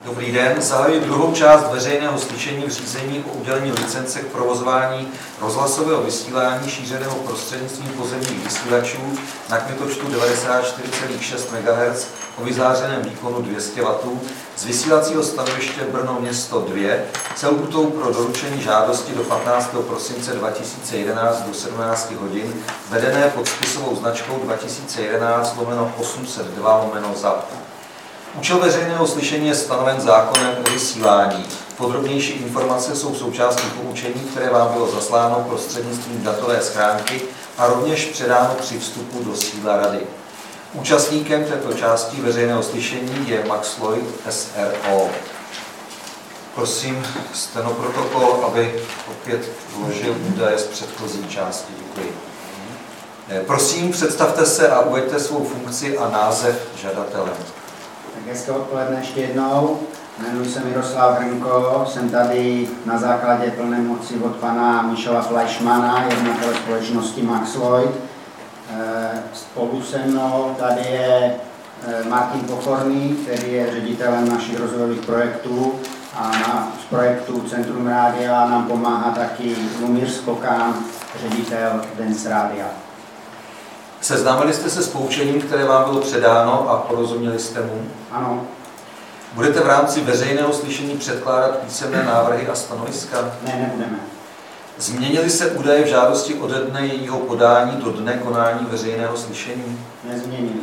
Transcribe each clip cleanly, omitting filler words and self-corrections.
Dobrý den, zahajuji druhou část veřejného slyšení v řízení o udělení licence k provozování rozhlasového vysílání šířeného prostřednictvím pozemních vysílačů na kmitočtu 94,6 MHz o vyzářeném výkonu 200 W z vysílacího stanoviště Brno město 2 s lhůtou pro doručení žádosti do 15. prosince 2011 do 17 hodin, vedené pod spisovou značkou 2011/802/ZAP. Účel veřejného slyšení je stanoven zákonem o vysílání. Podrobnější informace jsou součástí poučení, které vám bylo zasláno prostřednictvím datové schránky a rovněž předáno při vstupu do sídla Rady. Účastníkem této části veřejného slyšení je Max Lloyd, SRO. Prosím stenoprotokol, aby opět vložil údaje z předchozí části. Děkuji. Prosím, představte se a uveďte svou funkci a název žadatele. Tak hezké odpoledne ještě jednou. Jmenuji se Miroslav Hrnko, jsem tady na základě plné moci od pana Michela Fleischmana, jednatele společnosti Max Lloyd. Spolu se mnou tady je Martin Pokorný, který je ředitelem našich rozvojových projektů a z projektu Centrum Rádia nám pomáhá taky Lumír Skokan, ředitel Dance Rádia. Seznámili jste se s poučením, které vám bylo předáno a porozuměli jste mu? Ano. Budete v rámci veřejného slyšení předkládat písemné návrhy a stanoviska? Ne, nebudeme. Změnily se údaje v žádosti ode dne jejího podání do dne konání veřejného slyšení? Nezměnili.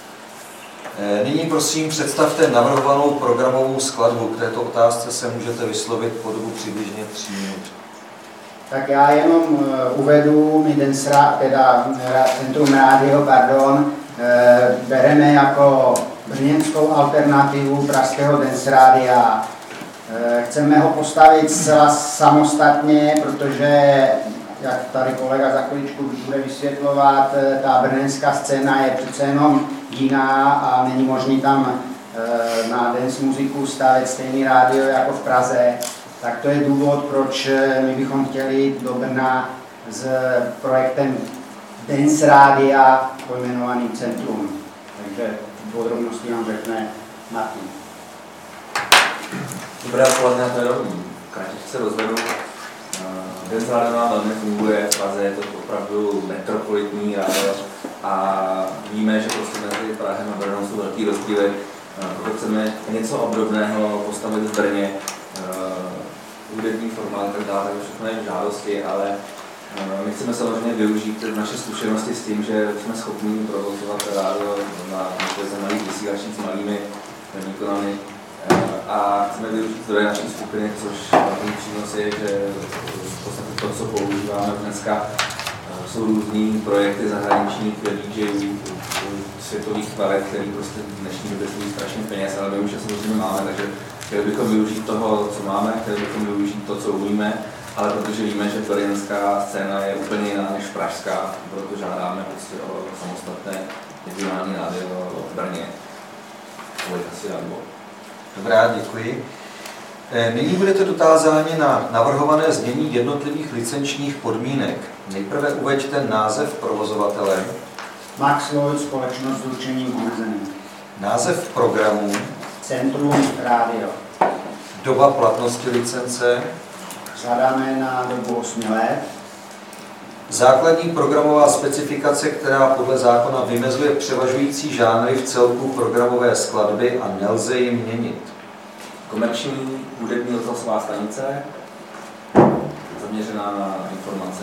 Nyní prosím představte navrhovanou programovou skladbu. K této otázce se můžete vyslovit po dobu přibližně 3 minut. Tak já jenom uvedu, my Centrum Rádio, bereme jako brněnskou alternativu pražského Dance Rádia. Chceme ho postavit zcela samostatně, protože, jak tady kolega za chviličku bude vysvětlovat, ta brněnská scéna je přece jenom jiná a není možné tam na dance muziku stavět stejný rádio jako v Praze. Tak to je důvod, proč my bychom chtěli jít do Brna s projektem Dance Rádia pojmenovaným Centrum. Takže podrobnosti vám řekne Martin. Dobré odpoledne, to je rovný. Krátce se rozvedu. Dance Rádio nám velmi funguje, v Praze je to opravdu metropolitní rádio a víme, že prostě mezi Prahem a Brnem jsou velký rozdíly. Proto chceme něco obdobného postavit v Brně. Hudební formát, tak dále, tak všechno je v žádosti, ale my chceme samozřejmě využít naše zkušenosti s tím, že jsme schopni provozovat rádio na malých vysílačích s malými výkonami a chceme využít zdroje naší skupiny, což hlavní přínos je, že v podstatě to, co používáme dneska, jsou různý projekty zahraničních DJů, světových kvalet, který prostě v dnešní době stojí strašně peněz, ale my už je samozřejmě máme, takže chtěli bychom využít toho, co máme, chtěli bychom využít to, co umíme, ale protože víme, že brněnská scéna je úplně jiná než pražská, proto žádáme prostě o samostatné regionální rádio v Brně. Asi rádio. Dobrá, děkuji. Nyní budete dotázáni na navrhované změní jednotlivých licenčních podmínek. Nejprve uveďte název provozovatele. Max Lloyd, společnost s ručením omezeným. Název programu. Centrum Rádio. Doba platnosti licence. Žádáme na dobu 8 let. Základní programová specifikace, která podle zákona vymezuje převažující žánry v celku programové skladby a nelze ji měnit. Komerční hudební rozhlasová stanice, zaměřená na informace.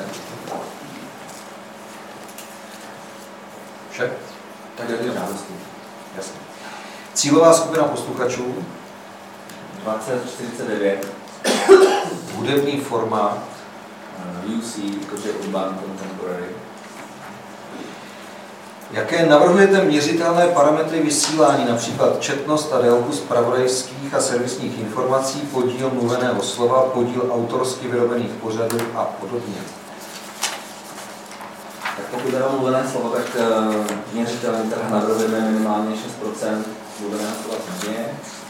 Vše? Tak je to žádosti. Jasně. Cílová skupina posluchačů. 2049. Hudební formát. UC, jakože Urban Contemporary. Jaké navrhujete měřitelné parametry vysílání, například četnost a délku zpravodajských a servisních informací, podíl mluveného slova, podíl autorsky vyrobených pořadů a podobně? Tak pokud jde o mluvené slovo, tak měřitelně teda navrhujeme minimálně 6% mluveného slova týdně.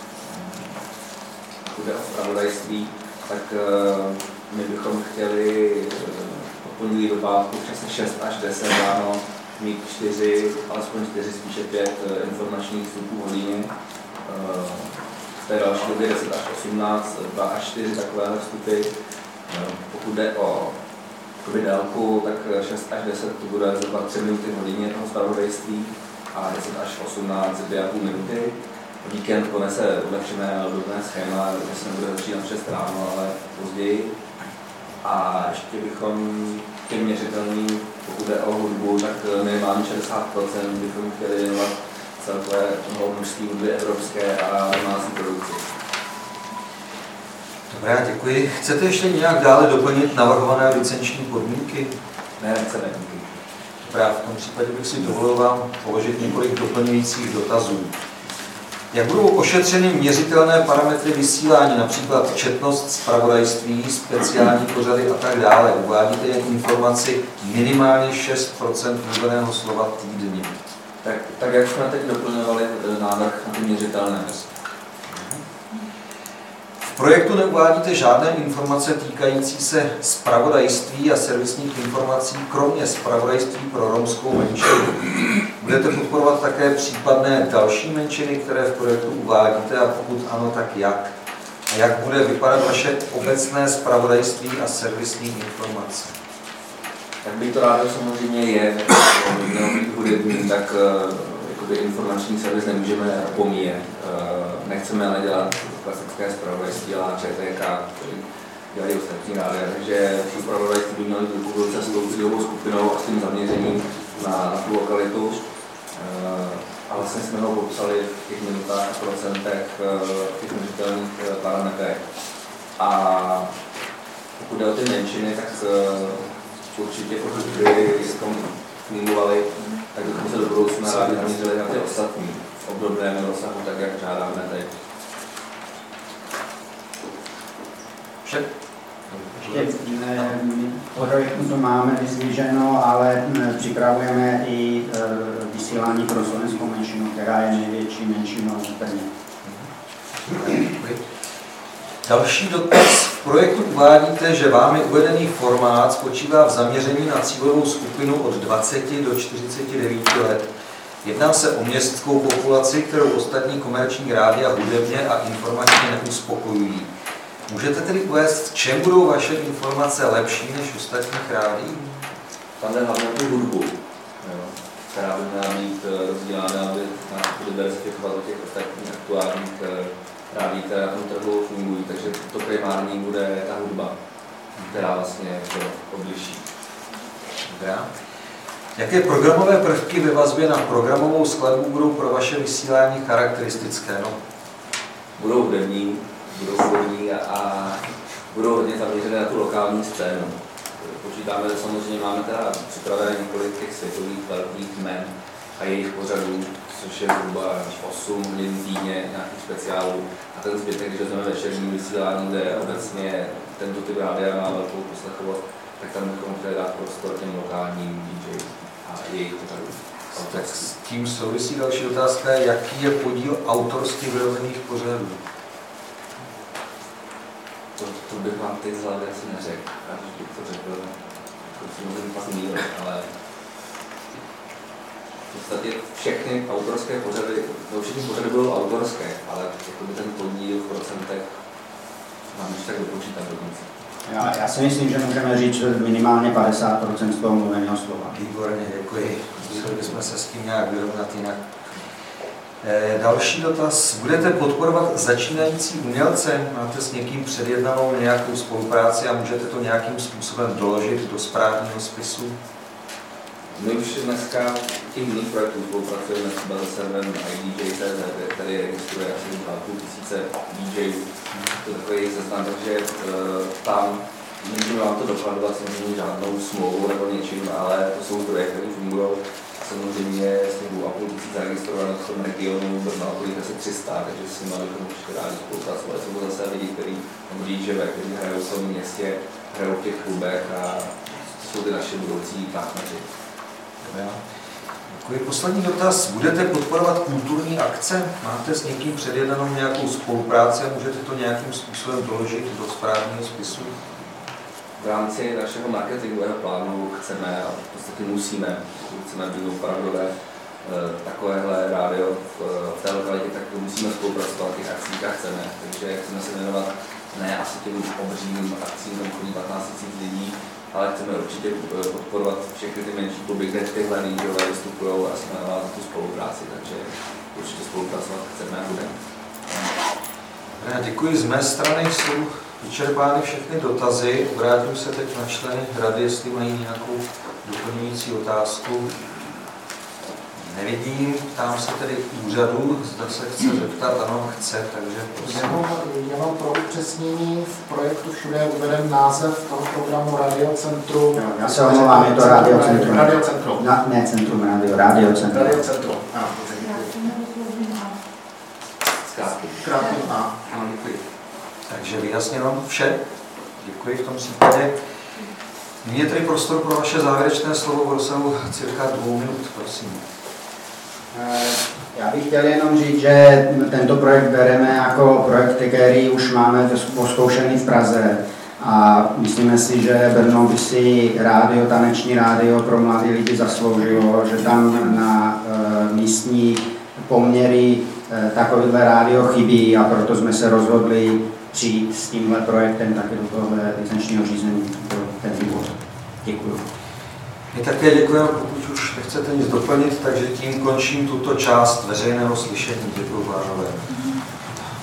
Pokud jde o zpravodajství, tak my bychom chtěli od pondělí do pátku v čase 6 až 10 ráno mít 4, alespoň 4, spíše 5 informačních vstupů v hodině. v té další době 10 až 18, 2 až 4 takovéhle vstupy. Pokud jde o délku, tak 6 až 10 to bude zhruba 3 minuty v hodině toho zpravodajství a 10 až 18 2,5 minuty. Víkend ponese ulehčené a dobré schéma, že se nebude začínat 6 ráno, ale později. A ještě bychom těm měřitelným, pokud jde o hudbu, tak minimálně 60% bychom chtěli věnovat celkového množství hudby evropské a domácí produkci. Dobrá, děkuji. Chcete ještě nějak dále doplnit navrhované licenční podmínky? Ne, nechceme. Dobrá, v tom případě bych si dovolil vám položit několik doplňujících dotazů. Jak budou ošetřeny měřitelné parametry vysílání, například četnost zpravodajství, speciální pořady a tak dále? Uvádíte jen informaci minimálně 6% mluveného slova týdně. Tak jak jsme teď doplňovali návrh na ty měřitelné. V projektu neuvádíte žádné informace týkající se zpravodajství a servisních informací, kromě zpravodajství pro romskou menšinu. Budete podporovat také případné další menšiny, které v projektu uvádíte, a pokud ano, tak jak? A jak bude vypadat vaše obecné zpravodajství a servisní informace? Tak by to rádio samozřejmě je, mělo být hudební, tak informační servis nemůžeme opomíjet. Nechceme ale dělat klasické zpravodajství a ČTK, který dělají ostatní rádia, takže zpravodajství by měly být cestou cílovou skupinou a s tím zaměřením na tu lokalitu. A vlastně jsme ho popsali v těch minutách a procentech, v těch měřitelných parametrech. A pokud jde o ty menšiny, tak určitě pokud by fungovaly, tak bychom se do budoucna rádi zaměřili na ty ostatní v obdobném rozsahu, tak jak žádáme teď. Ještě po projektu to máme vyzvíženo, ale připravujeme i vysílání pro slovenskou menšinu, která je největší menšinou v Brně. Další dotaz. V projektu uvádíte, že vámi uvedený formát spočívá v zaměření na cílovou skupinu od 20 do 49 let. Jedná se o městskou populaci, kterou ostatní komerční rádia hudebně a informačně neuspokojují. Můžete tedy uvést, v čem budou vaše informace lepší než ostatních rádií? Tam jde hlavně o tu hudbu, která by měla být rozdílána, aby diverzifikovat do těch ostatních aktuálních rádií, které na tom trhu fungují. Takže to primární bude ta hudba, která vlastně to odliší. Dobrá. Jaké programové prvky ve vazbě na programovou skladbu budou pro vaše vysílání charakteristické? No? Budou hudební a budou hodně zaměřené na tu lokální scénu. Počítáme, že samozřejmě máme teda připravené několik těch světových velkých jmen a jejich pořadů, což je zhruba 8 hodin týdně nějakých speciálů. A ten zbytek, když vezmeme večerní vysílání, kde obecně tento typ rádia má velkou poslechovost, tak tam bychom chtěli dát prostor těm lokálním DJ a jejich pořadů. Tak s tím souvisí další otázka, jaký je podíl autorsky vyrobených pořadů? To bych vám teď z hlavy asi neřekl, když bych to řekl, to si můžu pas mílit, ale v podstatě všechny autorské pořady, všechny pořady budou autorské, ale ten podíl v procentech mám už tak dopočítat dokonce. Já si myslím, že můžeme říct minimálně 50% z toho mluveného slova. Výborně, děkuji. Museli bychom se s tím nějak vyrovnat jinak. Další dotaz. Budete podporovat začínající umělce? Máte s někým předjednanou nějakou spolupráci a můžete to nějakým způsobem doložit do správního spisu? My už dneska těch jiných projektů spolupracujeme třeba se serverem iDJ.cz, který registruje asi 2500 DJů. To je takový seznam, takže tam nemůžeme vám to dokladovat samozřejmě žádnou smlouvu nebo něčím, ale to jsou zdroje, které fungují. Samozřejmě z těch 2500 zaregistrovaných v tom regionu Brno okolí asi 300, takže s nimi bychom určitě rádi spolupracovali. Jsou to zase lidi, kteří DJové, kteří hrajou v tom městě, hrajou v těch klubech a jsou ty naše budoucí partneři. Děkuji. Poslední dotaz. Budete podporovat kulturní akce? Máte s někým předjednanou nějakou spolupráci a můžete to nějakým způsobem doložit do správního spisu? V rámci našeho marketingového plánu chceme a v podstatě musíme, pokud chceme být opravdové takovéhle rádio v té lokalitě, tak musíme spolupracovat v těch akcích a chceme. Takže chceme se věnovat ne asi těm obřím akcím, tam chodí 15 000 lidí, ale chceme určitě podporovat všechny ty menší kluby, kde tyhle radiové vystupují a jsme navázat tu spolupráci, takže určitě spolupracovat chceme a budeme. Děkuji. Z mé strany jsou vyčerpány všechny dotazy. Vrátím se teď na členy rady, jestli mají nějakou doplňující otázku. Nevidím, ptám se tedy úřadu, zda se chce zeptat. Ano, chce, takže prosím. Jenom pro upřesnění, v projektu všude je uveden název toho programu Radiocentrum. Já se omlouvám, je to Radiocentrum. Radiocentrum. Ne Centrum Rádio, Radiocentrum. Radiocentrum. Krátkou A. Děkuji. Takže vyjasněno vše. Děkuji v tom případě. Nyní je tedy prostor pro vaše závěrečné slovo v rozsahu cirka 2 minut, prosím. Já bych chtěl jenom říct, že tento projekt bereme jako projekt, který už máme zkoušený v Praze a myslíme si, že Brno by si rádio, taneční rádio pro mladé lidi zasloužilo, že tam na místní poměry takovéhle rádio chybí a proto jsme se rozhodli přijít s tímhle projektem taky do tohohle licenčního řízení pro ten výbor. Děkuji. My také děkujeme, pokud už nechcete nic doplnit, takže tím končím tuto část veřejného slyšení. Děkuji, pánové.